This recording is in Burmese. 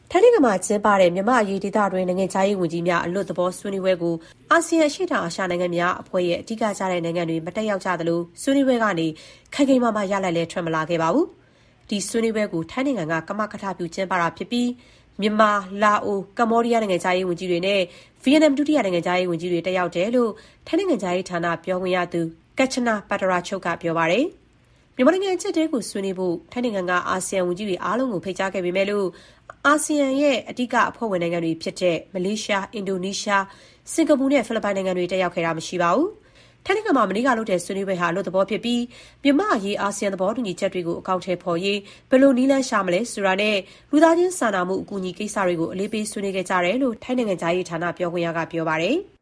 ထိုင်းနိုင်ငံမှာကျင်းပတဲ့မြန်မာ့အရေးဒေသတွင်းနိုင်ငံခြားရေးဝန်ကြီးများအလွတ်သဘောဆွေးနွေးပွဲကိုအာဆီယံအရှေ့တောင်အာရှနိုင်ငံများအဖွဲ့ရဲ့အဓိကကျတဲ့နိုင်ငံတွေမတက်ရောက်ကြသလိုဆွေးနွေးပွဲကနေခိုင်ခိုင်မာမာရလဒ်လည်းထွက်မလာခဲ့ပါဘူး။ဒီဆွေးနွေးပွဲကိုထိုင်းနိုင်ငံကကမကထပြုကျင်းပတာဖြစ်ပြီးမြန်မာ၊လာအို၊ကမ္ဘောဒီးယားနိုင်ငံခြားရေးဝန်ကြီးတွေနဲ့ဗီယက်နမ်ဒုတိယနိုင်ငံခြားရေးဝန်ကြီးတွေတက်ရောက်တယ်လို့ထိုင်းနိုင်ငံခြားရေးဌာနပြောခွင့်ရသူကက်ချနာပတ်တရာချုပ်ကပြောပါတယ်။မြန်မာနိုင်ငံအကျပ်အတည်းကိုဆွေးနွေးဖို့ထိုင်းနိုင်ငံကအာဆီယံဝန်ကြီးတွေအားလုံးကိုဖိတ်ကြားခဲ့ပေမဲ့လို့အာဆီယံရဲ့အဓိကအဖွဲ့ဝင်နိုင်ငံတွေဖြစ်တဲ့မလေးရှား၊အင်ဒိုနီးရှား၊စင်ကာပူနဲ့ဖိလစ်ပိုင်နိုင်ငံတွေတက်ရောက်ခဲ့တာမရှိပါဘူး။ထိုင်းနိုင်ငံမှာမနေ့ကလုပ်တဲ့ဆွေးနွေးပွဲဟာအလွတ်သဘောဖြစ်ပြီးမြန်မာ့အရေးအာဆီယံသဘောတူညီချက်တွေကိုအကောင့်ထဲပေါ်ရေးဘယ်လိုနည်းလမ်းရှာမလဲဆိုတာနဲ့လူသားချင်းစာနာမှုအကူအညီကိစ္စတွေကိုအလေးပေးဆွေးနွေးခဲ့ကြတယ်လို့ထိုင်းနိုင်ငံခြားရေးဌာနပြောခွင့်ရကပြောပါတယ်။